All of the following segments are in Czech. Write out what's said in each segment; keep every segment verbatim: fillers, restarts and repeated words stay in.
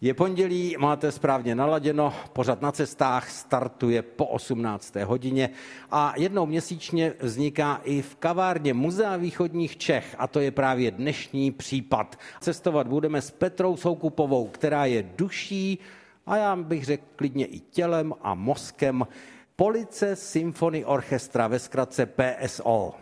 Je pondělí, máte správně naladěno, pořad Na cestách startuje po osmnácté hodině a jednou měsíčně vzniká i v kavárně Muzea východních Čech a to je právě dnešní případ. Cestovat budeme s Petrou Soukupovou, která je duší a já bych řekl klidně i tělem a mozkem Police Symphony Orchestra, ve zkratce P S O.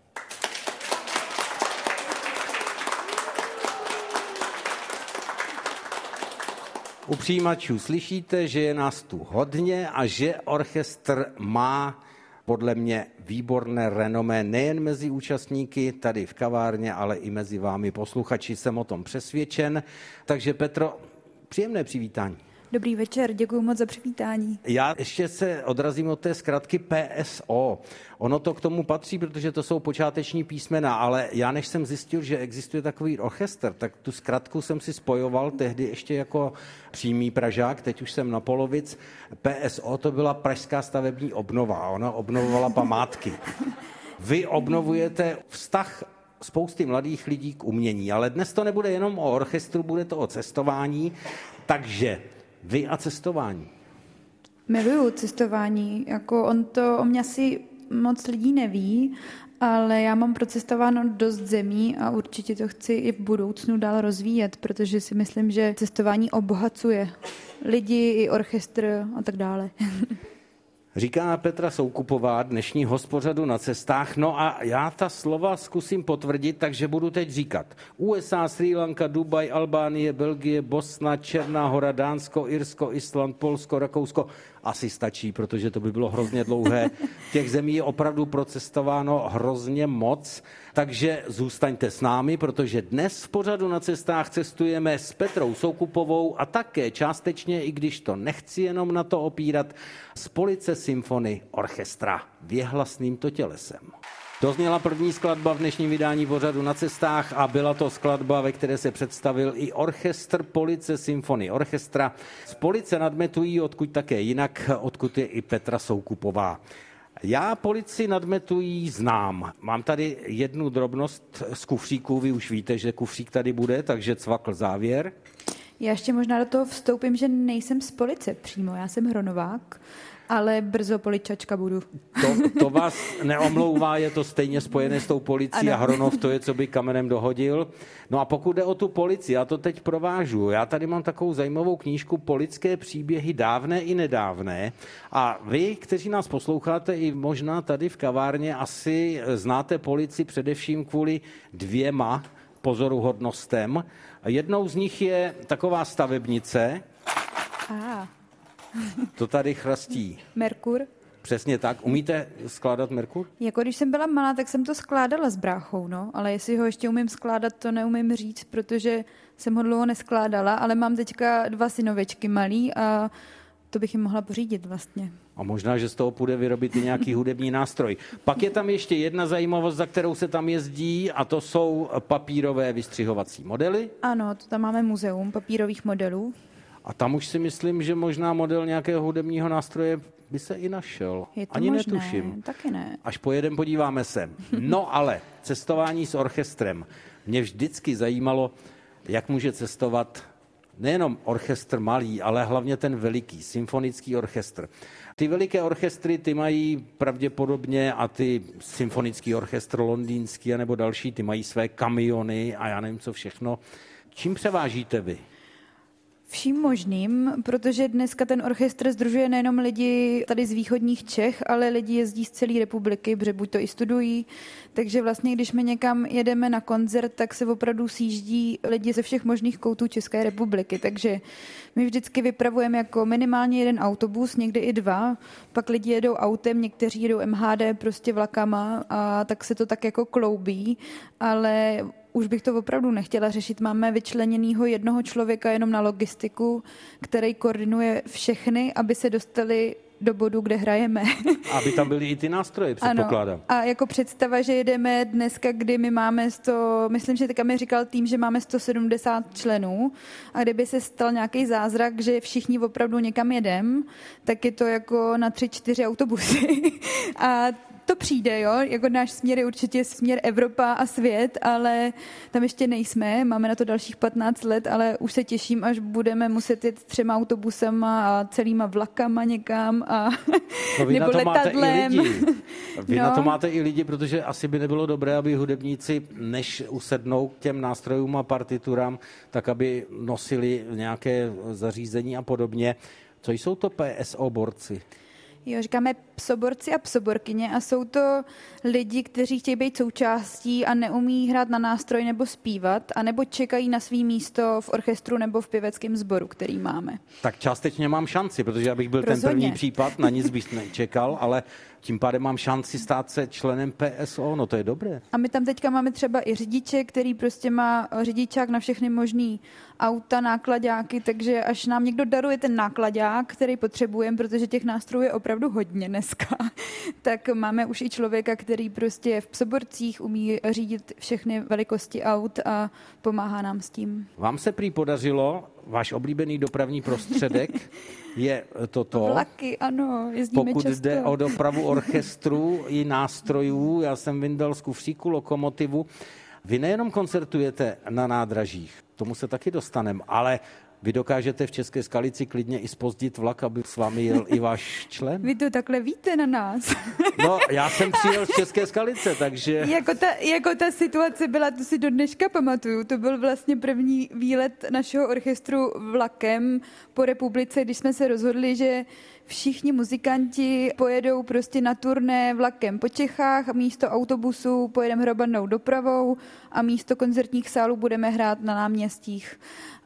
U přijímačů slyšíte, že je nás tu hodně a že orchestr má podle mě výborné renomé nejen mezi účastníky tady v kavárně, ale i mezi vámi posluchači, jsem o tom přesvědčen. Takže Petro, příjemné přivítání. Dobrý večer, děkuji moc za přivítání. Já ještě se odrazím od té zkratky P S O. Ono to k tomu patří, protože to jsou počáteční písmena, ale já než jsem zjistil, že existuje takový orchestr, tak tu zkratku jsem si spojoval tehdy ještě jako přímý Pražák, teď už jsem na polovic. P S O to byla Pražská stavební obnova, ona obnovovala památky. Vy obnovujete vztah spousty mladých lidí k umění, ale dnes to nebude jenom o orchestru, bude to o cestování, takže vy a cestování. Miluju cestování, jako on to o mě asi moc lidí neví, ale já mám procestováno dost zemí a určitě to chci i v budoucnu dál rozvíjet, protože si myslím, že cestování obohacuje lidi i orchestr a tak dále. Říká Petra Soukupová, dnešní host pořadu Na cestách. No a já ta slova zkusím potvrdit, takže budu teď říkat. U S A, Srí Lanka, Dubaj, Albánie, Belgie, Bosna, Černá Hora, Dánsko, Irsko, Island, Polsko, Rakousko. Asi stačí, protože to by bylo hrozně dlouhé. Těch zemí je opravdu procestováno hrozně moc, takže zůstaňte s námi, protože dnes v pořadu Na cestách cestujeme s Petrou Soukupovou a také částečně, i když to nechci jenom na to opírat, z Police Symphony Orchestra Věhlasným to tělesem. Dozněla první skladba v dnešním vydání pořadu Na cestách a byla to skladba, ve které se představil i orchestr Police Symphony Orchestra. Z Police nadmetují, odkud také jinak, odkud je i Petra Soukupová. Já Policii nadmetují znám. Mám tady jednu drobnost z kufříku, vy už víte, že kufřík tady bude, takže cvakl závěr. Já ještě možná do toho vstoupím, že nejsem z Police přímo, já jsem hronovák, ale brzo poličačka budu. To, to vás neomlouvá, je to stejně spojené s tou policií ano. A Hronov to je, co by kamenem dohodil. No a pokud jde o tu policii, já to teď provážu. Já tady mám takovou zajímavou knížku Polické příběhy dávné i nedávné. A vy, kteří nás posloucháte i možná tady v kavárně, asi znáte policii především kvůli dvěma pozoruhodnostem. Jednou z nich je taková stavebnice. Ah. To tady chrastí. Merkur. Přesně tak. Umíte skládat Merkur? Jako když jsem byla malá, tak jsem to skládala s bráchou, no. Ale jestli ho ještě umím skládat, to neumím říct, protože jsem ho dlouho neskládala, ale mám teďka dva synovečky malý a to bych jim mohla pořídit vlastně. A možná, že z toho půjde vyrobit i nějaký hudební nástroj. Pak je tam ještě jedna zajímavost, za kterou se tam jezdí, a to jsou papírové vystřihovací modely. Ano, to tam máme muzeum papírových modelů. A tam už si myslím, že možná model nějakého hudebního nástroje by se i našel. Je to Ani možné, netuším. Taky ne. Až pojedem, podíváme se. No ale cestování s orchestrem. Mě vždycky zajímalo, jak může cestovat nejenom orchestr malý, ale hlavně ten veliký, symfonický orchestr. Ty veliké orchestry, ty mají pravděpodobně, a ty symfonický orchestr londýnský nebo další, ty mají své kamiony a já nevím co všechno. Čím převážíte vy? Vším možným, protože dneska ten orchestr sdružuje nejenom lidi tady z východních Čech, ale lidi jezdí z celé republiky, protože buď to i studují, takže vlastně když my někam jedeme na koncert, tak se opravdu sjíždí lidi ze všech možných koutů České republiky, takže my vždycky vypravujeme jako minimálně jeden autobus, někdy i dva, pak lidi jedou autem, někteří jedou M H D prostě vlakama a tak se to tak jako kloubí, ale už bych to opravdu nechtěla řešit. Máme vyčleněnýho jednoho člověka jenom na logistiku, který koordinuje všechny, aby se dostali do bodu, kde hrajeme. Aby tam byly i ty nástroje, předpokládám. Ano. A jako představa, že jedeme dneska, kdy my máme sto, myslím, že teďka mi říkal tým, že máme sto sedmdesát členů a kdyby se stal nějaký zázrak, že všichni opravdu někam jedem, tak je to jako na tři, čtyři autobusy. A to přijde, jo, jako náš směr je určitě směr Evropa a svět, ale tam ještě nejsme, máme na to dalších patnáct let, ale už se těším, až budeme muset jet třema autobusama a celýma vlakama někam a no vy nebo na to letadlem. Máte i lidi. Vy no. na to máte i lidi, protože asi by nebylo dobré, aby hudebníci, než usednou k těm nástrojům a partiturám, tak aby nosili nějaké zařízení a podobně. Co jsou to P S O borci? Jo, říkáme psoborci a psoborkyně a jsou to lidi, kteří chtějí být součástí a neumí hrát na nástroj nebo zpívat, anebo čekají na svý místo v orchestru nebo v pěveckém sboru, který máme. Tak částečně mám šanci, protože abych byl Rozhodně. ten první případ, na nic bych nečekal, ale tím pádem mám šanci stát se členem P S O, no to je dobré. A my tam teďka máme třeba i řidiče, který prostě má řidičák na všechny možný auta, nákladáky, takže až nám někdo daruje ten nákladák, který potřebujeme, protože těch nástrojů je opravdu hodně dneska, tak máme už i člověka, který prostě v psoborcích umí řídit všechny velikosti aut a pomáhá nám s tím. Vám se prý podařilo, váš oblíbený dopravní prostředek je toto. Vlaky, ano, jezdíme Pokud často. jde o dopravu orchestru i nástrojů, já jsem vyndal z kufříku lokomotivu. Vy nejenom koncertujete na nádražích, tomu se taky dostaneme, ale vy dokážete v České Skalici klidně i zpozdit vlak, aby s vámi jel i váš člen? Vy to takhle víte na nás. No, já jsem přijel z České Skalice, takže... Jako ta, jako ta situace byla, to si do dneška pamatuju, to byl vlastně první výlet našeho orchestru vlakem po republice, když jsme se rozhodli, že všichni muzikanti pojedou prostě na turné vlakem po Čechách a místo autobusu pojedeme hromadnou dopravou a místo koncertních sálů budeme hrát na náměstích.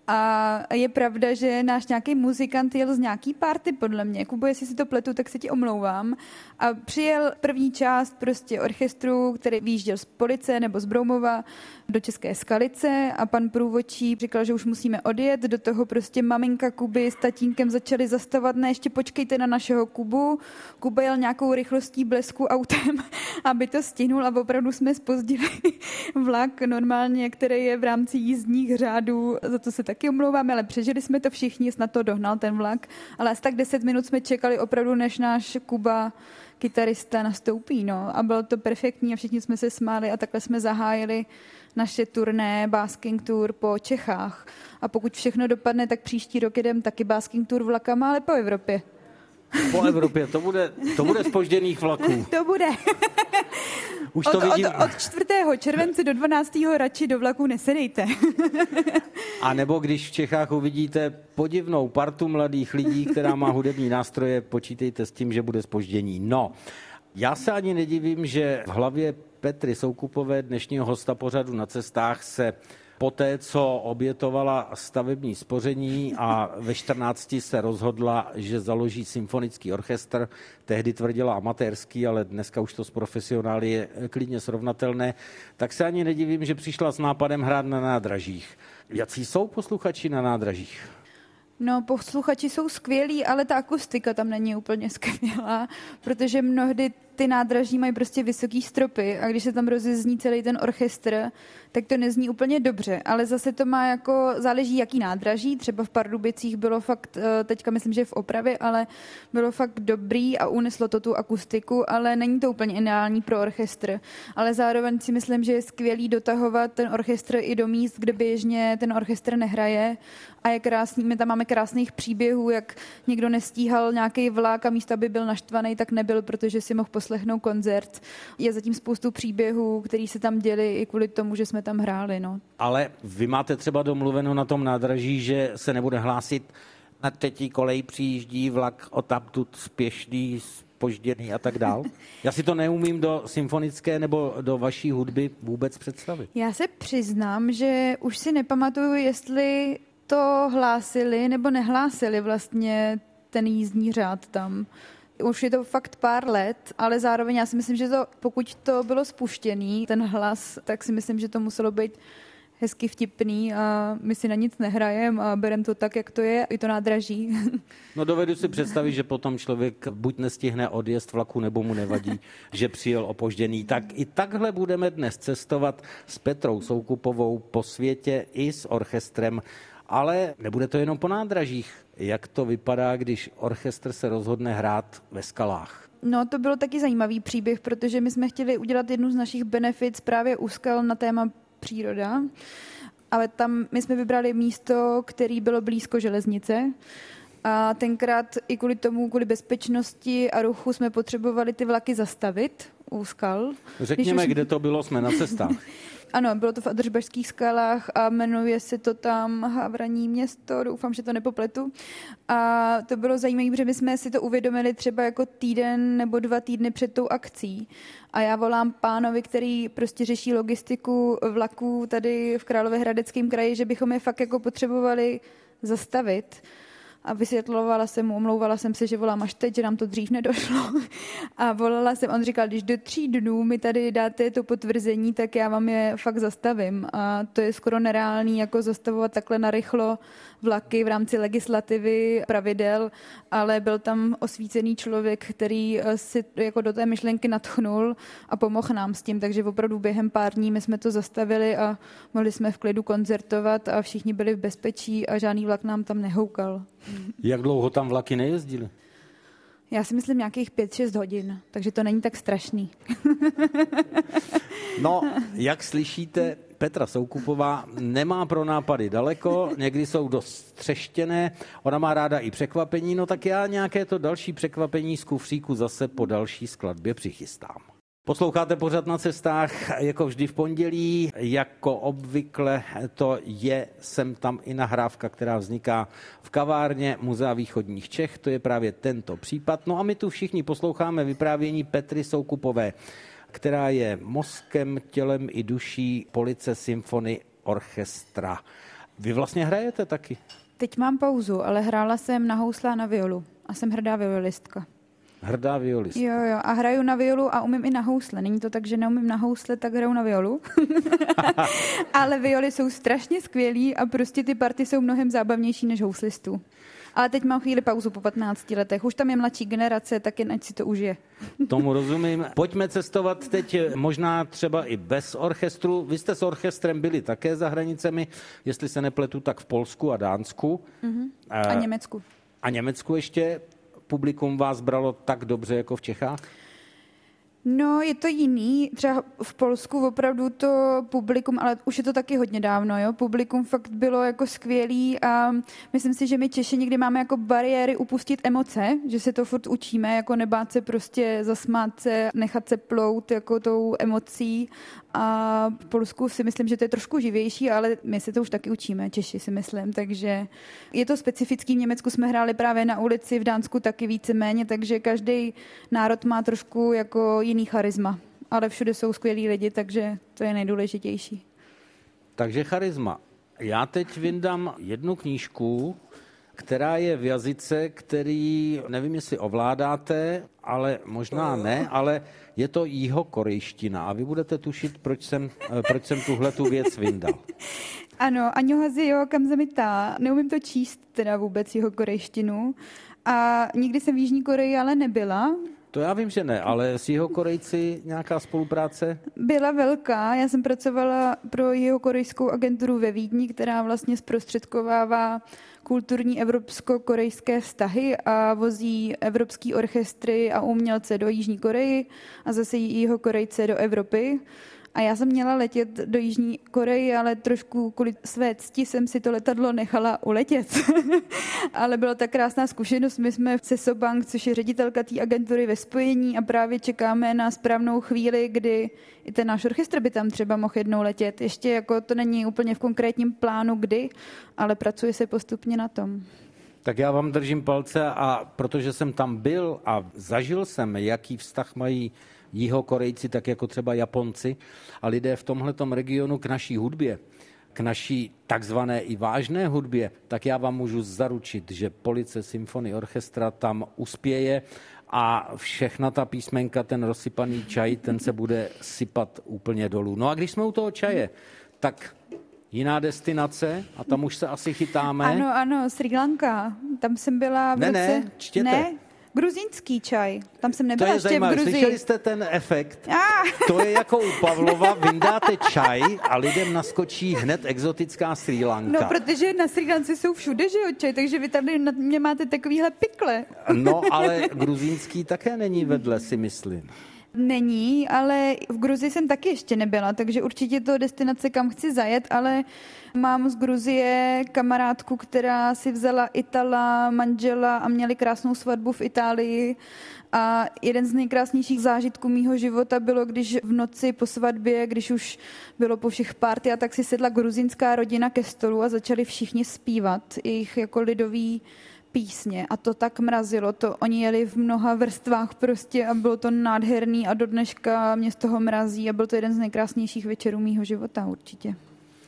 A je pravda, že náš nějaký muzikant jel z nějaký party, podle mě. Kubo, jestli si to pletu, tak se ti omlouvám. A přijel první část prostě orchestru, který vyjížděl z Police nebo z Broumova do České Skalice a pan průvodčí říkal, že už musíme odjet. Do toho prostě maminka Kuby s tatínkem začali zastavovat, ne, ještě počkejte na našeho Kubu. Kuba jel nějakou rychlostí blesku autem, aby to stihnul a opravdu jsme zpozdili vlak normálně, který je v rámci jízdních řádů. Za to se taky omlouváme, ale přežili jsme to všichni, snad to dohnal ten vlak. Ale asi tak deset minut jsme čekali opravdu, než náš Kuba, kytarista, nastoupí. No. A bylo to perfektní a všichni jsme se smáli a takhle jsme zahájili naše turné Basking Tour po Čechách. A pokud všechno dopadne, tak příští rok jedeme taky Basking Tour vlakama, ale po Evropě. Po Evropě, to bude, to bude zpožděných vlaků. To bude. Už od, to vidím. Od, od čtvrtého července do dvanáctého radši do vlaku nesedejte. A nebo když v Čechách uvidíte podivnou partu mladých lidí, která má hudební nástroje, počítejte s tím, že bude zpoždění. No, já se ani nedivím, že v hlavě Petry Soukupové, dnešního hosta pořadu Na cestách, se poté, co obětovala stavební spoření a ve čtrnácti se rozhodla, že založí symfonický orchestr, tehdy tvrdila amatérský, ale dneska už to s profesionály je klidně srovnatelné, tak se ani nedivím, že přišla s nápadem hrát na nádražích. Jací jsou posluchači na nádražích? No, posluchači jsou skvělí, ale ta akustika tam není úplně skvělá, protože mnohdy ty nádraží mají prostě vysoký stropy a když se tam rozezní celý ten orchestr, tak to nezní úplně dobře, ale zase to má jako, záleží jaký nádraží, třeba v Pardubicích bylo fakt, teďka myslím, že v opravě, ale bylo fakt dobrý a uneslo to tu akustiku, ale není to úplně ideální pro orchestr, ale zároveň si myslím, že je skvělý dotahovat ten orchestr i do míst, kde běžně ten orchestr nehraje a je krásný, my tam máme krásných příběhů, jak někdo nestíhal nějaký vlak a místo, aby byl naštvaný, tak nebyl, protože si mohl poslechnout koncert. Je zatím spoustu příběhů, který se tam děli i kvůli tomu, že jsme tam hráli. No. Ale vy máte třeba domluveno na tom nádraží, že se nebude hlásit na třetí kolej přijíždí vlak odtamtud spěšný, zpožděný a tak dál? Já si to neumím do symfonické nebo do vaší hudby vůbec představit. Já se přiznám, že už si nepamatuju, jestli to hlásili nebo nehlásili vlastně ten jízdní řád tam. Už je to fakt pár let, ale zároveň já si myslím, že to, pokud to bylo spuštěný, ten hlas, tak si myslím, že to muselo být hezky vtipný a my si na nic nehrajeme a bereme to tak, jak to je, i to nádraží. No dovedu si představit, že potom člověk buď nestihne odjezd vlaku, nebo mu nevadí, že přijel opožděný. Tak i takhle budeme dnes cestovat s Petrou Soukupovou po světě i s orchestrem. Ale nebude to jenom po nádražích. Jak to vypadá, když orchestr se rozhodne hrát ve skalách? No, to bylo taky zajímavý příběh, protože my jsme chtěli udělat jednu z našich benefits právě u skal na téma příroda, ale tam my jsme vybrali místo, které bylo blízko železnice. A tenkrát i kvůli tomu, kvůli bezpečnosti a ruchu jsme potřebovali ty vlaky zastavit u skal. Řekněme, už... kde to bylo, jsme na cestách. Ano, bylo to v Adržbašských skalách a jmenuje se to tam Havraní město, doufám, že to nepopletu. A to bylo zajímavé, protože my jsme si to uvědomili třeba jako týden nebo dva týdny před tou akcí. A já volám pánovi, který prostě řeší logistiku vlaků tady v Královéhradeckém kraji, že bychom je fakt jako potřebovali zastavit. A vysvětlovala jsem mu, omlouvala jsem se, že volám až teď, že nám to dřív nedošlo. A volala jsem, on říkal, když do tří dnů mi tady dáte to potvrzení, tak já vám je fakt zastavím. A to je skoro nereálný, jako zastavovat takhle narychlo vlaky v rámci legislativy, pravidel, ale byl tam osvícený člověk, který si jako do té myšlenky nadchnul a pomohl nám s tím, takže opravdu během pár dní my jsme to zastavili a mohli jsme v klidu koncertovat a všichni byli v bezpečí a žádný vlak nám tam nehoukal. Jak dlouho tam vlaky nejezdily? Já si myslím nějakých pět šest hodin, takže to není tak strašný. No, jak slyšíte, Petra Soukupová nemá pro nápady daleko, někdy jsou dost třeštěné, ona má ráda i překvapení, no tak já nějaké to další překvapení z kufříku zase po další skladbě přichystám. Posloucháte pořad Na cestách, jako vždy v pondělí, jako obvykle to je sem tam i nahrávka, která vzniká v kavárně Muzea východních Čech, to je právě tento případ. No a my tu všichni posloucháme vyprávění Petry Soukupové, která je mozkem, tělem i duší Police Symphony Orchestra. Vy vlastně hrajete taky? Teď mám pauzu, ale hrála jsem na housle a na violu a jsem hrdá violistka. Hrdá violistka. Jo, jo, a hraju na violu a umím i na housle. Není to tak, že neumím na housle, tak hraju na violu. Ale violy jsou strašně skvělý a prostě ty party jsou mnohem zábavnější než houslistů. Ale teď mám chvíli pauzu po patnácti letech. Už tam je mladší generace, tak jen ať si to užije. Tomu rozumím. Pojďme cestovat teď možná třeba i bez orchestru. Vy jste s orchestrem byli také za hranicemi, jestli se nepletu, tak v Polsku a Dánsku. Uh-huh. A, a Německu. A Německu ještě. Publikum vás bralo tak dobře jako v Čechách? No, je to jiný. Třeba v Polsku opravdu to publikum, ale už je to taky hodně dávno, jo. Publikum fakt bylo jako skvělý a myslím si, že my Češi někdy máme jako bariéry upustit emoce, že se to furt učíme, jako nebát se prostě zasmát se, nechat se plout jako tou emocí. A v Polsku si myslím, že to je trošku živější, ale my se to už taky učíme, Češi si myslím, takže je to specifický. V Německu jsme hráli právě na ulici, v Dánsku taky víceméně, takže každý národ má trošku jako jiný charisma, ale všude jsou skvělí lidi, takže to je nejdůležitější. Takže charisma. Já teď vyndám jednu knížku, která je v jazyce, který, nevím, jestli ovládáte, ale možná ne, ale je to jihokorejština a vy budete tušit, proč jsem, proč jsem tuhletu věc vyndal. Ano, Aňohazijo kamzamita. Neumím to číst teda vůbec jihokorejštinu a nikdy jsem v Jižní Koreji ale nebyla. To já vím, že ne, ale s Jihokorejci nějaká spolupráce? Byla velká. Já jsem pracovala pro jihokorejskou agenturu ve Vídni, která vlastně zprostředkovává kulturní evropsko-korejské vztahy a vozí evropský orchestry a umělce do Jižní Koreji a zase Jihokorejce do Evropy. A já jsem měla letět do Jižní Koreji, ale trošku kvůli své cti jsem si to letadlo nechala uletět. Ale byla tak krásná zkušenost. My jsme se Sobank, což je ředitelka té agentury, ve spojení a právě čekáme na správnou chvíli, kdy i ten náš orchestr by tam třeba mohl jednou letět. Ještě jako to není úplně v konkrétním plánu kdy, ale pracuje se postupně na tom. Tak já vám držím palce a protože jsem tam byl a zažil jsem, jaký vztah mají Jihokorejci, tak jako třeba Japonci a lidé v tomhletom regionu k naší hudbě, k naší takzvané i vážné hudbě, tak já vám můžu zaručit, že Police Symphony Orchestra tam uspěje a všechna ta písmenka, ten rozsypaný čaj, ten se bude sypat úplně dolů. No a když jsme u toho čaje, tak jiná destinace a tam už se asi chytáme. Ano, ano, Srí Lanka. Tam jsem byla v ne, roce... Ne, čtěte. Ne, Gruzínský čaj. Tam jsem To nebyla je ještě zajímavé. v Gruzii. Slyšeli jste ten efekt? Ah. To je jako u Pavlova, vyndáte čaj a lidem naskočí hned exotická Srí Lanka. No, protože na Srí Lance jsou všude, že jo, čaj, takže vy tady na mě máte takovýhle pikle. No, ale gruzínský také není vedle, si myslím. Není, ale v Gruzii jsem taky ještě nebyla, takže určitě to destinace, kam chci zajet, ale mám z Gruzie kamarádku, která si vzala Itala, manžela a měli krásnou svatbu v Itálii. A jeden z nejkrásnějších zážitků mýho života bylo, když v noci po svatbě, když už bylo po všech party, a tak si sedla gruzinská rodina ke stolu a začali všichni zpívat jejich jako lidový písně a to tak mrazilo, to oni jeli v mnoha vrstvách prostě a bylo to nádherný a do dneška mě z toho mrazí a byl to jeden z nejkrásnějších večerů mýho života určitě.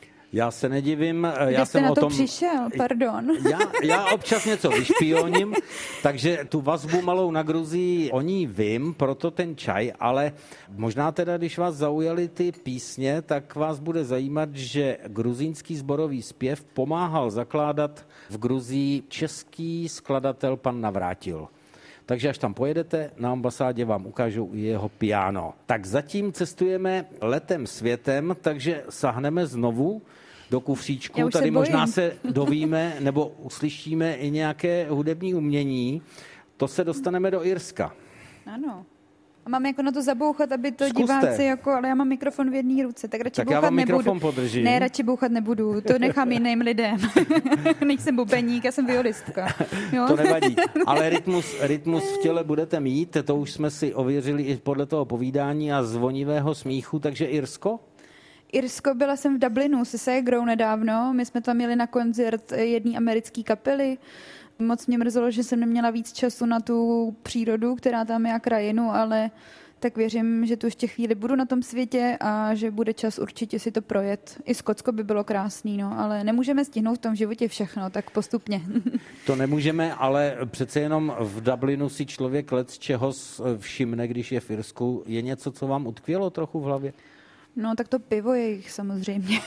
Já se nedivím. Kde já jste jsem na o to tom... přišel? Pardon. Já, já občas něco vyšpioním, takže tu vazbu malou na Gruzii o ní vím, proto ten čaj, ale možná teda, když vás zaujaly ty písně, tak vás bude zajímat, že gruzínský sborový zpěv pomáhal zakládat v Gruzii český skladatel pan Navrátil. Takže až tam pojedete, na ambasádě vám ukážou i jeho piano. Tak zatím cestujeme letem světem, takže sahneme znovu do kufříčku. Tady možná se dovíme nebo uslyšíme i nějaké hudební umění. To se dostaneme do Irska. Ano. A mám jako na to zabouchat, aby to Zkuste. diváci jako, ale já mám mikrofon v jedné ruce, tak radši tak bouchat já vám nebudu. mikrofon podržím. Ne, radši bouchat nebudu, to nechám jiným lidem. Nejsem bubeník, já jsem violistka. Jo? To nevadí, ale rytmus, rytmus v těle budete mít, to už jsme si ověřili i podle toho povídání a zvonivého smíchu, takže Irsko? Irsko, byla jsem v Dublinu se ségrou nedávno, my jsme tam jeli na koncert jedné americké kapely. Moc mě mrzelo, že jsem neměla víc času na tu přírodu, která tam je a krajinu, ale tak věřím, že tu ještě chvíli budu na tom světě a že bude čas určitě si to projet. I Skotsko by bylo krásný, no, ale nemůžeme stihnout v tom životě všechno, tak postupně. To nemůžeme, ale přece jenom v Dublinu si člověk lec čeho všimne, když je v Irsku. Je něco, co vám utkvělo trochu v hlavě? No, tak to pivo je jich samozřejmě.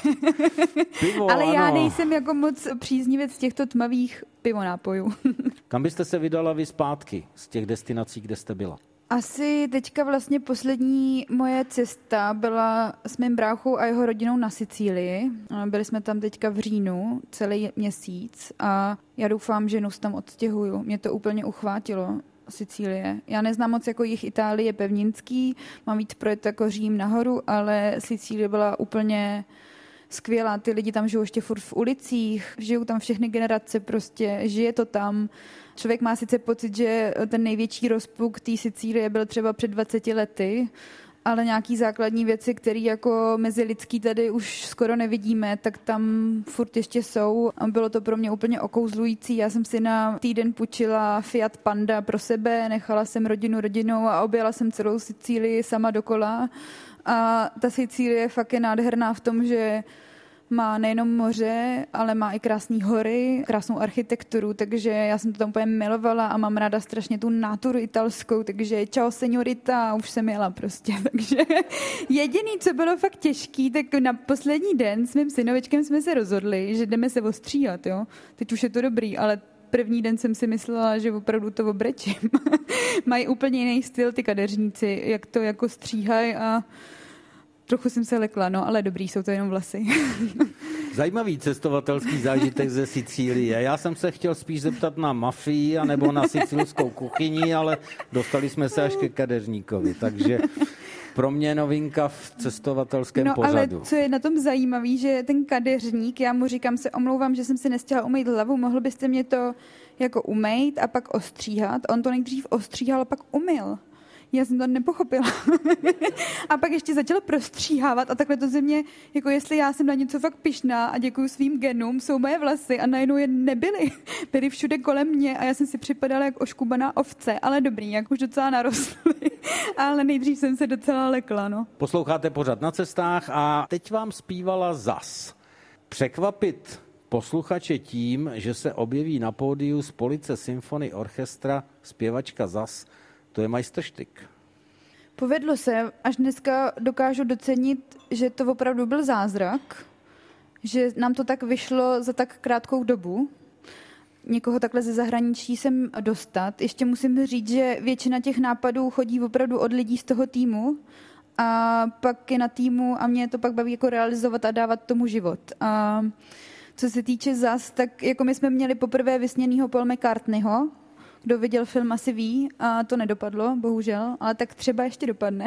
Pivo, ale já ano. nejsem jako moc příznivec těchto tmavých pivonápojů. Kam byste se vydala vy zpátky z těch destinací, kde jste byla? Asi teďka vlastně poslední moje cesta byla s mým bráchou a jeho rodinou na Sicílii. Byli jsme tam teďka v říjnu celý měsíc a já doufám, že nos tam odstěhuju. Mě to úplně uchvátilo. Sicílie. Já neznám moc jako jich Itálie pevninský, mám víc projet jako Řím nahoru, ale Sicílie byla úplně skvělá. Ty lidi tam žijou ještě furt v ulicích, žijou tam všechny generace, prostě žije to tam. Člověk má sice pocit, že ten největší rozpuk té Sicílie byl třeba před dvaceti lety, ale nějaký základní věci, které jako mezi lidský tady už skoro nevidíme, tak tam furt ještě jsou. A bylo to pro mě úplně okouzlující. Já jsem si na týden půjčila Fiat Panda pro sebe, nechala jsem rodinu rodinou a objela jsem celou Sicílii sama dokola. A ta Sicílie fakt je nádherná v tom, že má nejenom moře, ale má i krásné hory, krásnou architekturu, takže já jsem to tam úplně milovala a mám ráda strašně tu naturu italskou, takže čau seniorita, už jsem jela prostě. Takže jediný, co bylo fakt těžký, tak na poslední den s mým synovičkem jsme se rozhodli, že jdeme se ostříhat, jo. Teď už je to dobrý, ale první den jsem si myslela, že opravdu to obrečím. Mají úplně jiný styl ty kadeřníci, jak to jako stříhají a trochu jsem se lekla, no, ale dobrý, jsou to jenom vlasy. Zajímavý cestovatelský zážitek ze Sicílie. Já jsem se chtěl spíš zeptat na mafii anebo na sicilskou kuchyni, ale dostali jsme se až ke kadeřníkovi, takže pro mě novinka v cestovatelském no, pořadu. Ale co je na tom zajímavý, že ten kadeřník, já mu říkám, se omlouvám, že jsem si nestihla umýt hlavu, mohl byste mě to jako umýt a pak ostříhat. On to nejdřív ostříhal a pak umyl. Já jsem to nepochopila. A pak ještě začala prostříhávat a takhle to ze mě, jako jestli já jsem na něco fakt pyšná a děkuju svým genům, jsou moje vlasy a najednou je nebyly. Byly všude kolem mě a já jsem si připadala jak oškubaná ovce, ale dobrý, jak už docela narostly. Ale nejdřív jsem se docela lekla, no. Posloucháte pořad Na cestách a teď vám zpívala Zas. Překvapit posluchače tím, že se objeví na pódiu z Police Symphony Orchestra zpěvačka Zas, to je majstrštyk. Povedlo se, až dneska dokážu docenit, že to opravdu byl zázrak, že nám to tak vyšlo za tak krátkou dobu. někoho takhle ze zahraničí sem dostat. Ještě musím říct, že většina těch nápadů chodí opravdu od lidí z toho týmu a pak je na týmu a mě to pak baví jako realizovat a dávat tomu život. A co se týče zas, tak jako my jsme měli poprvé vysněnýho Paul McCartneyho, kdo viděl film, asi ví, a to nedopadlo, bohužel, ale tak třeba ještě dopadne.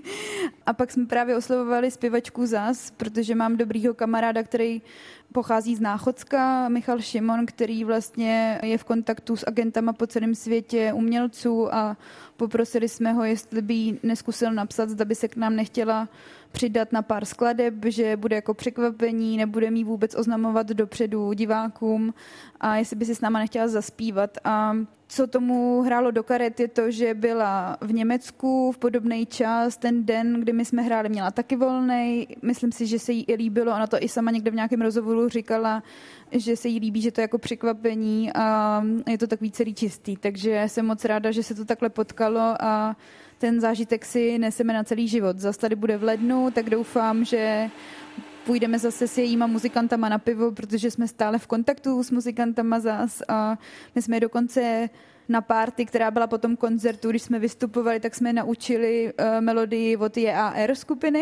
A pak jsme právě oslovovali zpěvačku zas, protože mám dobrýho kamaráda, který pochází z Náchodska, Michal Šimon, který vlastně je v kontaktu s agentama po celém světě umělců a poprosili jsme ho, jestli by jí neskusil napsat, zda by se k nám nechtěla přidat na pár skladeb, že bude jako překvapení, nebude mít vůbec oznamovat dopředu divákům a jestli by si s náma nechtěla zaspívat. A co tomu hrálo do karet je to, že byla v Německu v podobný čas, ten den, kdy my jsme hráli, měla taky volnej. Myslím si, že se jí i líbilo, ona to i sama někde v nějakém rozhovoru říkala, že se jí líbí, že to je jako překvapení a je to takový celý čistý. Takže jsem moc ráda, že se to takhle potkalo a ten zážitek si neseme na celý život. Zas tady bude v lednu, tak doufám, že půjdeme zase s jejíma muzikantama na pivo, protože jsme stále v kontaktu s muzikantama zas a my jsme dokonce na party, která byla po tom koncertu, když jsme vystupovali, tak jsme naučili uh, melodii od J A R skupiny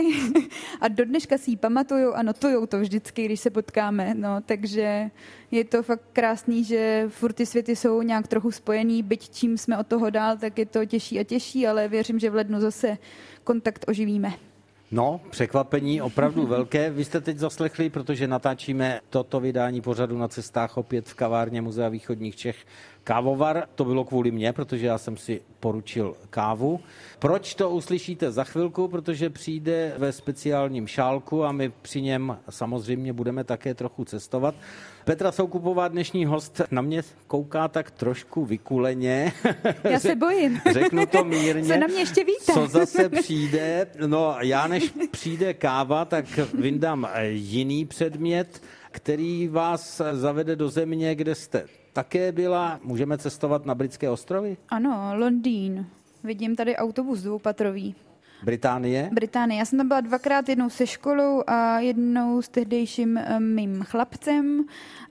a do dneška si ji pamatujou a notujou to vždycky, když se potkáme. No, takže je to fakt krásný, že furt ty světy jsou nějak trochu spojený, byť čím jsme od toho dál, tak je to těžší a těžší, ale věřím, že v lednu zase kontakt oživíme. No, překvapení opravdu velké. Vy jste teď zaslechli, protože natáčíme toto vydání pořadu Na cestách opět v kavárně Muzea východních Čech Kávovar. To bylo kvůli mně, protože já jsem si poručil kávu. Proč, to uslyšíte za chvilku, protože přijde ve speciálním šálku a my při něm samozřejmě budeme také trochu cestovat. Petra Soukupová, dnešní host, na mě kouká tak trošku vykuleně. Já se bojím. Řeknu to mírně. Co na mě ještě víte? Co zase přijde? No, já než přijde káva, tak vyndám jiný předmět, který vás zavede do země, kde jste také byla. Můžeme cestovat na Britské ostrovy? Ano, Londýn. Vidím tady autobus dvoupatrový. Británie? Británie. Já jsem tam byla dvakrát, jednou se školou a jednou s tehdejším mým chlapcem.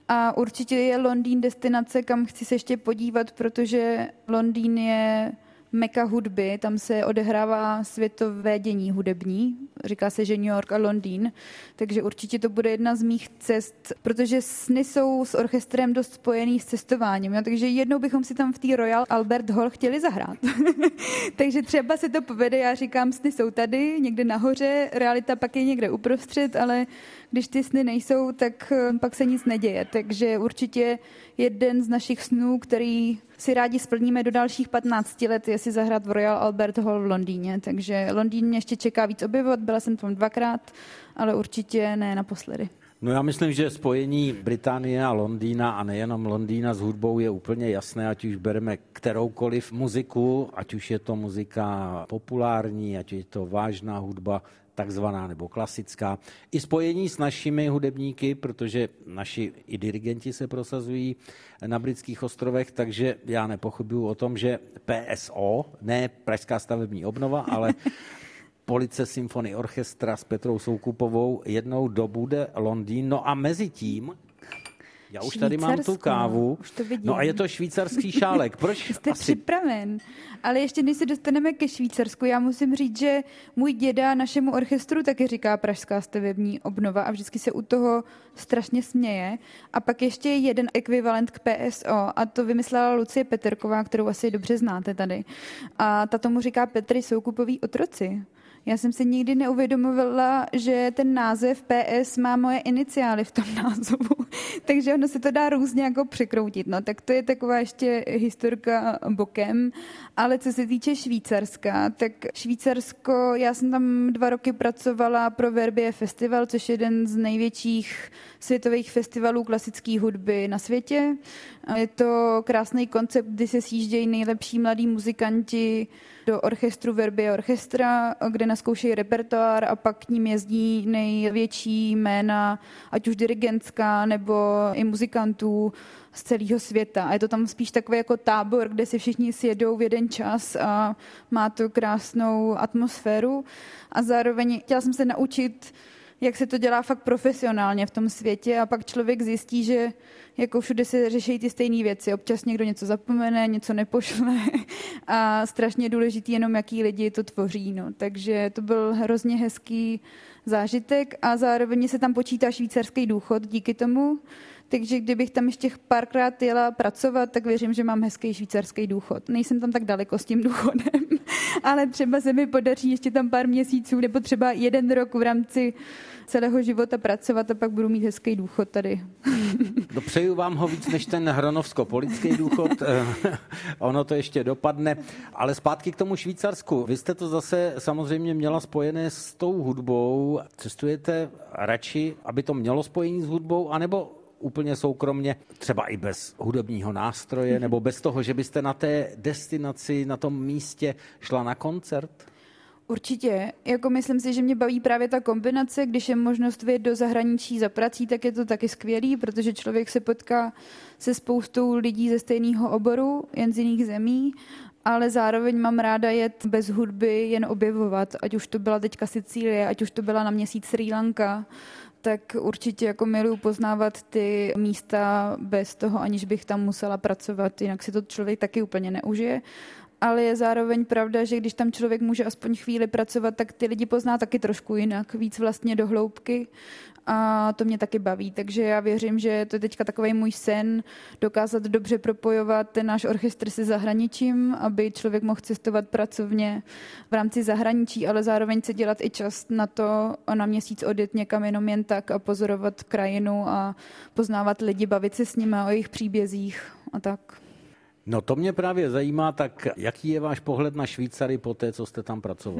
A určitě je Londýn destinace, kam chci se ještě podívat, protože Londýn je meka hudby, tam se odehrává světové dění hudební. Říká se, že New York a Londýn, takže určitě to bude jedna z mých cest, protože sny jsou s orchestrem dost spojený s cestováním, jo? Takže jednou bychom si tam v té Royal Albert Hall chtěli zahrát. Takže třeba se to povede, já říkám, sny jsou tady, někde nahoře, realita pak je někde uprostřed, ale když ty sny nejsou, tak pak se nic neděje. Takže určitě jeden z našich snů, který si rádi splníme do dalších patnácti let, je si zahrát v Royal Albert Hall v Londýně. Takže Londýn mě ještě čeká víc objevovat, byla jsem tam dvakrát, ale určitě ne naposledy. No já myslím, že spojení Británie a Londýna a nejenom Londýna s hudbou je úplně jasné, ať už bereme kteroukoliv muziku, ať už je to muzika populární, ať je to vážná hudba, takzvaná nebo klasická. I spojení s našimi hudebníky, protože naši i dirigenti se prosazují na Britských ostrovech, takže já nepochybuju o tom, že P S O, ne Pražská stavební obnova, ale Police Symphony Orchestra s Petrou Soukupovou jednou dobude Londýn. No a mezi tím, já už tady mám tu kávu, no a je to švýcarský šálek. Proč? Jste asi připraven. Ale ještě než se dostaneme ke Švýcarsku, já musím říct, že můj děda našemu orchestru taky říká Pražská stavební obnova a vždycky se u toho strašně směje. A pak ještě jeden ekvivalent k P S O a to vymyslela Lucie Peterková, kterou asi dobře znáte tady. A ta tomu říká Petry Soukupový otroci. Já jsem si nikdy neuvědomovala, že ten název P S má moje iniciály v tom názvu, takže ono se to dá různě jako překroutit. No, tak to je taková ještě historka bokem. Ale co se týče Švýcarska, tak Švýcarsko, já jsem tam dva roky pracovala pro Verbier Festival, což je jeden z největších světových festivalů klasické hudby na světě. Je to krásný koncept, kdy se sjíždějí nejlepší mladí muzikanti do orchestru Verbier Orchestra, kde naskoušejí repertoár a pak k ním jezdí největší jména, ať už dirigentská nebo i muzikantů z celého světa. A je to tam spíš takový jako tábor, kde si všichni sjedou v jeden čas a má to krásnou atmosféru. A zároveň chtěla jsem se naučit jak se to dělá fakt profesionálně v tom světě a pak člověk zjistí, že jako všude se řeší ty stejné věci. Občas někdo něco zapomene, něco nepošle a strašně důležitý jenom, jaký lidi to tvoří. No. Takže to byl hrozně hezký zážitek a zároveň se tam počítá švýcarský důchod díky tomu. Takže kdybych tam ještě párkrát jela pracovat, tak věřím, že mám hezký švýcarský důchod. Nejsem tam tak daleko s tím důchodem, ale třeba se mi podaří ještě tam pár měsíců nebo třeba jeden rok v rámci celého života pracovat a pak budu mít hezký důchod tady. Dopřeju vám ho víc než ten hronovsko-polický důchod. Ono to ještě dopadne. Ale zpátky k tomu Švýcarsku. Vy jste to zase samozřejmě měla spojené s tou hudbou. Cestujete radši, aby to mělo spojení s hudbou, anebo úplně soukromně, třeba i bez hudebního nástroje, nebo bez toho, že byste na té destinaci, na tom místě šla na koncert? Určitě. Jako myslím si, že mě baví právě ta kombinace, když je možnost vyjet do zahraničí za prací, tak je to taky skvělý, protože člověk se potká se spoustou lidí ze stejného oboru, jen z jiných zemí, ale zároveň mám ráda jet bez hudby, jen objevovat, ať už to byla teďka Sicílie, ať už to byla na měsíc Srí Lanka, tak určitě jako miluju poznávat ty místa bez toho, aniž bych tam musela pracovat, jinak si to člověk taky úplně neužije. Ale je zároveň pravda, že když tam člověk může aspoň chvíli pracovat, tak ty lidi pozná taky trošku jinak, víc vlastně do hloubky a to mě taky baví. Takže já věřím, že to je teďka takový můj sen, dokázat dobře propojovat ten náš orchestr se zahraničím, aby člověk mohl cestovat pracovně v rámci zahraničí, ale zároveň se dělat i čas na to a na měsíc odjet někam jenom jen tak a pozorovat krajinu a poznávat lidi, bavit se s nimi o jejich příbězích a tak. No to mě právě zajímá, tak jaký je váš pohled na Švýcary po té, co jste tam pracovala?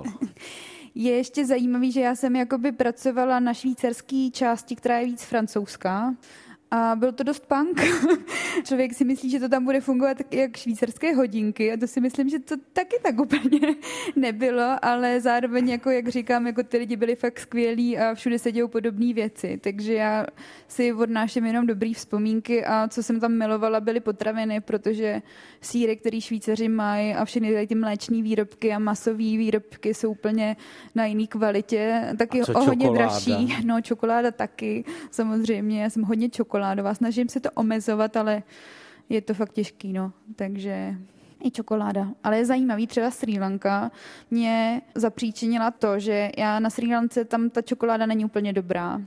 Je ještě zajímavý, že já jsem jakoby pracovala na švýcarské části, která je víc francouzská. A byl to dost punk. Člověk si myslí, že to tam bude fungovat jak švýcarské hodinky a to si myslím, že to taky tak úplně nebylo, ale zároveň, jako jak říkám, jako ty lidi byli fakt skvělí a všude se dějou podobné věci, takže já si odnáším jenom dobrý vzpomínky a co jsem tam milovala, byly potraviny, protože sýry, který Švýcaři mají a všechny ty mléčné výrobky a masové výrobky jsou úplně na jiný kvalitě, taky o hodně dražší. No, čokoláda taky, samozřejmě, já jsem hodně čokoládová. Snažím se to omezovat, ale je to fakt těžký, no. Takže i čokoláda. Ale je zajímavý, třeba Srí Lanka mě zapříčinila to, že já na Srí Lance tam ta čokoláda není úplně dobrá.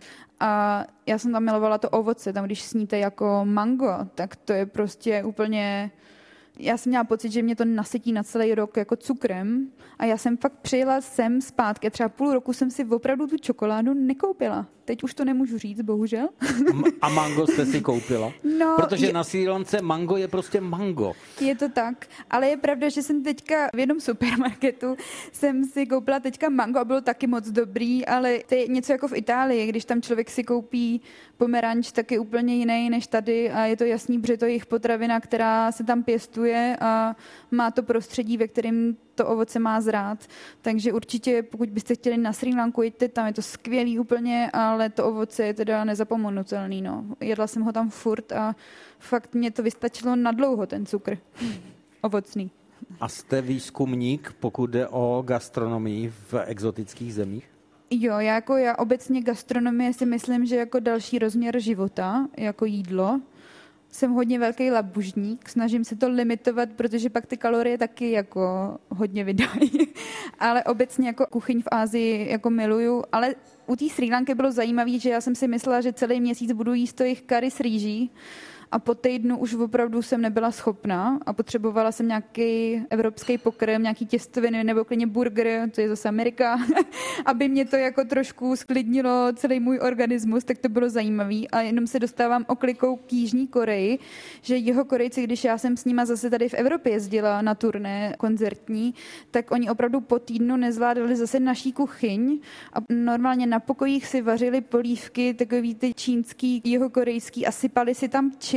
A já jsem tam milovala to ovoce, tam když sníte jako mango, tak to je prostě úplně... Já jsem měla pocit, že mě to nasytí na celý rok jako cukrem a já jsem fakt přijela sem zpátky a třeba půl roku jsem si opravdu tu čokoládu nekoupila. Teď už to nemůžu říct, bohužel. A mango jste si koupila? No, protože je, na Srí Lance mango je prostě mango. Je to tak, ale je pravda, že jsem teďka v jednom supermarketu jsem si koupila teďka mango a bylo taky moc dobrý, ale to je něco jako v Itálii, když tam člověk si koupí pomeranč, tak je úplně jiný než tady a je to jasný, protože to je jejich potravina, která se tam pěstuje a má to prostředí, ve kterém to ovoce má zrát. Takže určitě, pokud byste chtěli na Srí Lanku, jeďte tam, je to skvělý úplně, ale to ovoce je teda nezapomenutelný. No. Jedla jsem ho tam furt a fakt mě to vystačilo na dlouho, ten cukr. Ovocný. A jste výzkumník, pokud jde o gastronomii v exotických zemích? Jo, já, jako já obecně gastronomie si myslím, že jako další rozměr života, jako jídlo. Jsem hodně velký labužník, snažím se to limitovat, protože pak ty kalorie taky jako hodně vydají. Ale obecně jako kuchyň v Asii jako miluju. Ale u té Srí Lanky bylo zajímavé, že já jsem si myslela, že celý měsíc budu jíst to jejich curry s rýží. A po týdnu už opravdu jsem nebyla schopná a potřebovala jsem nějaký evropský pokrm, nějaký těstoviny nebo klidně burger, to je zase Amerika, aby mě to jako trošku sklidnilo celý můj organismus, tak to bylo zajímavý. A jenom se dostávám oklikou k Jižní Koreji, že jeho Korejci, když já jsem s nima zase tady v Evropě jezdila na turné koncertní, tak oni opravdu po týdnu nezvládali zase naší kuchyň a normálně na pokojích si vařili polívky, takový ty čínský, jeho korejský a sypali si tam čili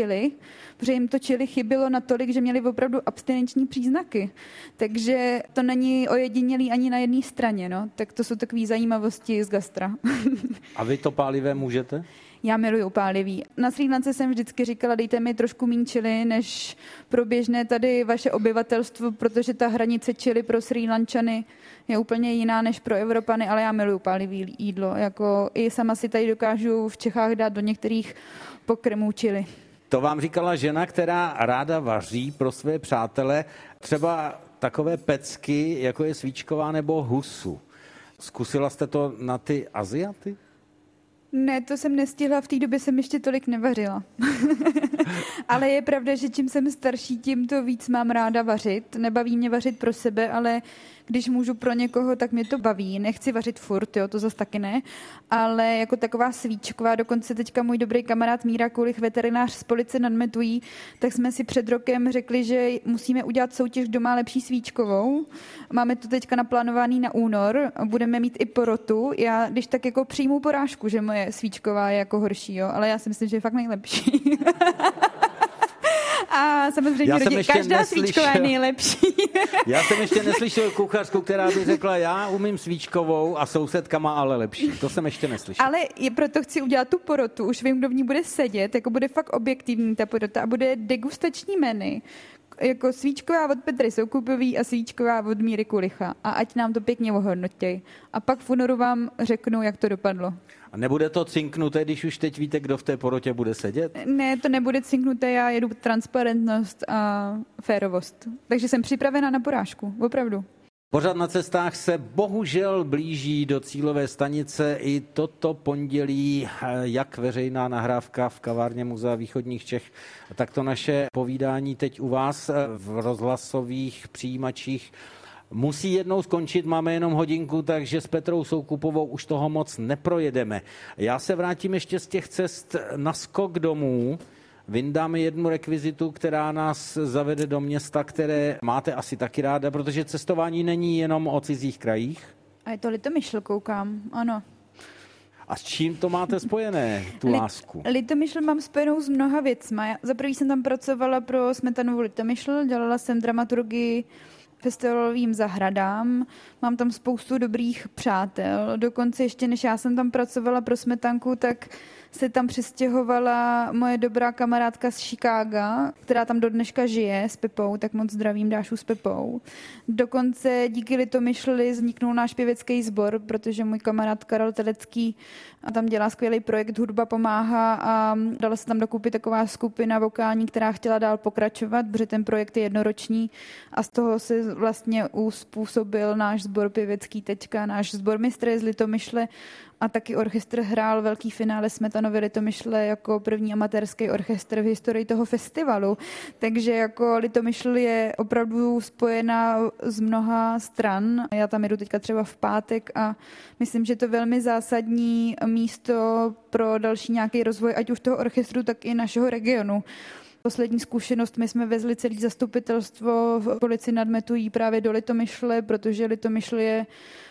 chili, protože jim to chili chybilo natolik, že měli opravdu abstinenční příznaky. Takže to není ojedinělý ani na jedné straně, no. Tak to jsou takové zajímavosti z gastra. A vy to pálivé můžete? Já miluju pálivý. Na Srí Lance jsem vždycky říkala, dejte mi trošku míň chili, než pro běžné tady vaše obyvatelstvo, protože ta hranice chili pro Srí Lančany je úplně jiná než pro Evropany, ale já miluju pálivý jídlo. Jako i sama si tady dokážu v Čechách dát do některých pokrmů chili. To vám říkala žena, která ráda vaří pro své přátele třeba takové pecky, jako je svíčková nebo husu. Zkusila jste to na ty Aziaty? Ne, to jsem nestihla, v té době jsem ještě tolik nevařila. Ale je pravda, že čím jsem starší, tím to víc mám ráda vařit. Nebaví mě vařit pro sebe, ale když můžu pro někoho, tak mě to baví. Nechci vařit furt, jo, to zas taky ne, ale jako taková svíčková, dokonce teďka můj dobrý kamarád Míra Kulich, veterinář z Police nad Metují, tak jsme si před rokem řekli, že musíme udělat soutěž, kdo má lepší svíčkovou. Máme to teďka naplánovaný na únor, budeme mít i porotu. Já když tak jako přijmu porážku, že moje svíčková je jako horší, jo, ale já si myslím, že je fakt nejlepší. A samozřejmě lidi, každá neslyšel, svíčková je nejlepší. Já jsem ještě neslyšel kuchařku, která by řekla, já umím svíčkovou a sousedka má ale lepší. To jsem ještě neslyšel. Ale je proto chci udělat tu porotu. Už vím, kdo v ní bude sedět. Jako bude fakt objektivní ta porota a bude degustační menu. Jako svíčková od Petry Soukupový a svíčková od Míry Kulicha. A ať nám to pěkně ohodnotěj. A pak v únoru vám řeknu, jak to dopadlo. A nebude to cinknuté, když už teď víte, kdo v té porotě bude sedět? Ne, to nebude cinknuté, já jedu transparentnost a férovost. Takže jsem připravena na porážku, opravdu. Pořad na cestách se bohužel blíží do cílové stanice. I toto pondělí, jak veřejná nahrávka v kavárně Muzea východních Čech, tak to naše povídání teď u vás v rozhlasových přijímačích musí jednou skončit, máme jenom hodinku, takže s Petrou Soukupovou už toho moc neprojedeme. Já se vrátím ještě z těch cest na skok domů. Vyndáme jednu rekvizitu, která nás zavede do města, které máte asi taky ráda, protože cestování není jenom o cizích krajích. A je to Litomyšl, koukám, ano. A s čím to máte spojené, tu Lit, lásku? Litomyšl mám spojenou s mnoha věcma. Za prvý jsem tam pracovala pro Smetanovu Litomyšl, dělala jsem dramaturgii festivalovým zahradám, mám tam spoustu dobrých přátel. Dokonce ještě než já jsem tam pracovala pro Smetanku, tak se tam přestěhovala moje dobrá kamarádka z Chicaga, která tam do dneška žije s Pepou, tak moc zdravím Dášu s Pepou. Dokonce díky Litomyšli vzniknul náš pěvecký sbor, protože můj kamarád Karel Telecký tam dělá skvělý projekt Hudba pomáhá a dala se tam dokupy taková skupina vokální, která chtěla dál pokračovat, protože ten projekt je jednoroční a z toho se vlastně uspůsobil náš sbor pěvecký teďka, náš sbormistr je z Litomyšle a taky orchestr hrál velký finále Smetanovy Litomyšle jako první amatérský orchestr v historii toho festivalu. Takže jako Litomyšl je opravdu spojená z mnoha stran. Já tam jedu teďka třeba v pátek a myslím, že to je velmi zásadní místo pro další nějaký rozvoj, ať už toho orchestru, tak i našeho regionu. Poslední zkušenost, my jsme vezli celé zastupitelstvo v Policii nad Metují právě do Litomyšle, protože Litomyšl je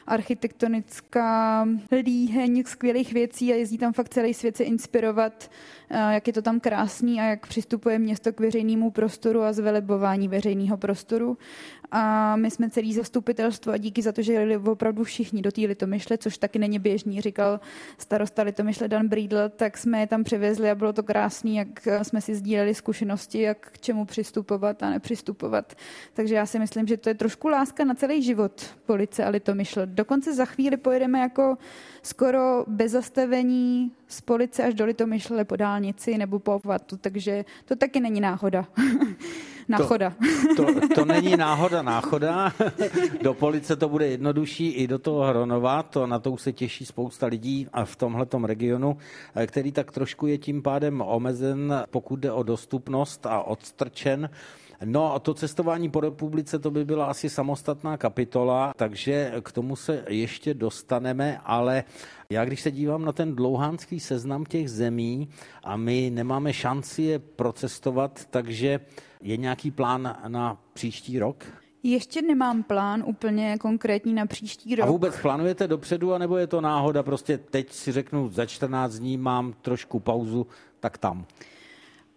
architektonická líheň skvělých věcí a jezdí tam fakt celý svět se inspirovat, jak je to tam krásný a jak přistupuje město k veřejnému prostoru a zvelebování veřejného prostoru. A my jsme celý zastupitelstvo a díky za to, že jeli opravdu všichni do té Litomyšle, což taky není běžný, říkal starosta Litomyšle Dan Brýdl, tak jsme je tam přivezli a bylo to krásný, jak jsme si sdíleli zkušenosti, jak k čemu přistupovat a nepřistupovat. Takže já si myslím, že to je trošku láska na celý život Police a Litomyšl. Dokonce za chvíli pojedeme jako skoro bez zastavení z Police až do Litomyšle po dálnici nebo po obvatu, takže to taky není náhoda. Náchoda. To, to, to není náhoda, náchoda. Do Police to bude jednodušší, i do toho Hronova, to na to už se těší spousta lidí a v tomhletom regionu, který tak trošku je tím pádem omezen, pokud jde o dostupnost a odstrčen. No a to cestování po republice, to by byla asi samostatná kapitola, takže k tomu se ještě dostaneme, ale já když se dívám na ten dlouhánský seznam těch zemí a my nemáme šanci je procestovat, takže je nějaký plán na příští rok? Ještě nemám plán úplně konkrétní na příští rok. A vůbec plánujete dopředu, anebo je to náhoda? Prostě teď si řeknu, za čtrnáct dní mám trošku pauzu, tak tam.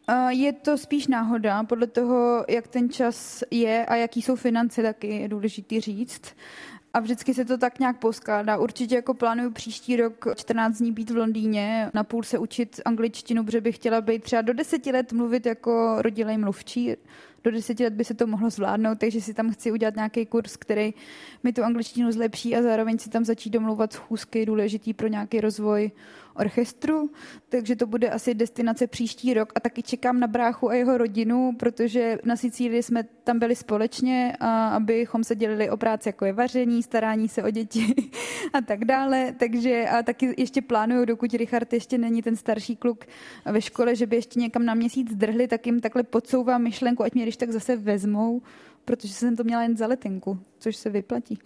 Je to spíš náhoda, podle toho, jak ten čas je a jaký jsou finance, taky je důležitý říct. A vždycky se to tak nějak poskládá. Určitě jako plánuju příští rok čtrnáct dní být v Londýně, na půl se učit angličtinu, protože bych chtěla být třeba do deseti let mluvit jako rodilej mluvčí. Do deseti let by se to mohlo zvládnout, takže si tam chci udělat nějaký kurz, který mi tu angličtinu zlepší a zároveň si tam začít domlouvat schůzky důležitý pro nějaký rozvoj orchestru, takže to bude asi destinace příští rok a taky čekám na bráchu a jeho rodinu, protože na Sicílii jsme tam byli společně, a abychom se dělili o práci, jako je vaření, starání se o děti a tak dále, takže a taky ještě plánuju, dokud Richard ještě není ten starší kluk ve škole, že by ještě někam na měsíc drhli, tak jim takhle podsouvám myšlenku, ať mě když tak zase vezmou, protože jsem to měla jen za letenku, což se vyplatí.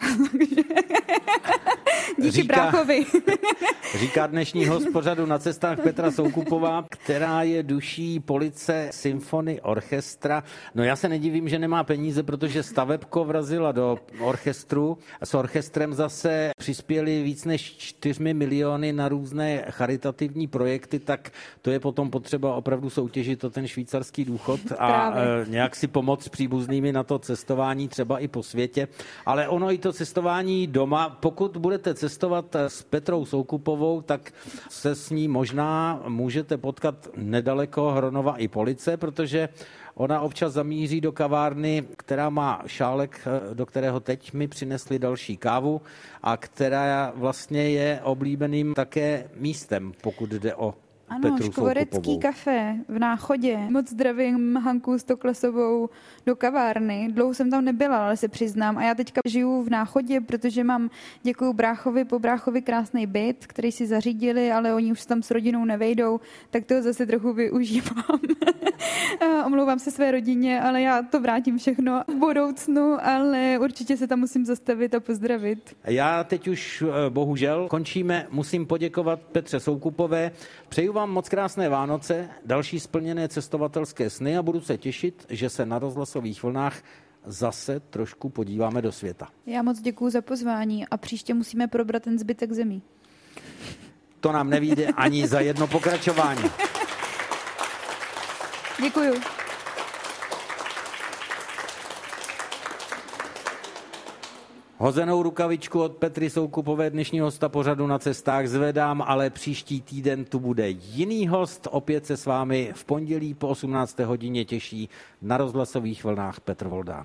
Díky říká, bráchovi. Říká dnešního z pořadu Na cestách Petra Soukupová, která je duší Police Symphony Orchestra. No já se nedivím, že nemá peníze, protože stavebko vrazila do orchestru. S orchestrem zase přispěli víc než čtyřmi miliony na různé charitativní projekty, tak to je potom potřeba opravdu soutěžit o ten švýcarský důchod a Právě. nějak si pomoct příbuznými na to cestování třeba i po světě. Ale ono i to cestování doma, pokud budete cestovat s Petrou Soukupovou, tak se s ní možná můžete potkat nedaleko Hronova i Police, protože ona občas zamíří do kavárny, která má šálek, do kterého teď mi přinesli další kávu a která vlastně je oblíbeným také místem, pokud jde o Ano, Škvorecký kafe v Náchodě. Moc zdravím Hanku Stoklesovou do kavárny. Dlouho jsem tam nebyla, ale se přiznám. A já teďka žiju v Náchodě, protože mám, děkuju bráchovi, po bráchovi krásný byt, který si zařídili, ale oni už tam s rodinou nevejdou, tak toho zase trochu využívám. Omlouvám se své rodině, ale já to vrátím všechno v budoucnu, ale určitě se tam musím zastavit a pozdravit. Já teď už bohužel končíme. Musím poděkovat Petře Soukupové. Přeju vám moc krásné Vánoce, další splněné cestovatelské sny a budu se těšit, že se na rozhlasových vlnách zase trošku podíváme do světa. Já moc děkuju za pozvání a příště musíme probrat ten zbytek zemí. To nám nevyjde ani za jedno pokračování. Děkuju. Hozenou rukavičku od Petry Soukupové, dnešního hosta pořadu Na cestách, zvedám, ale příští týden tu bude jiný host. Opět se s vámi v pondělí po osmnácté hodině těší na rozhlasových vlnách Petr Voldán.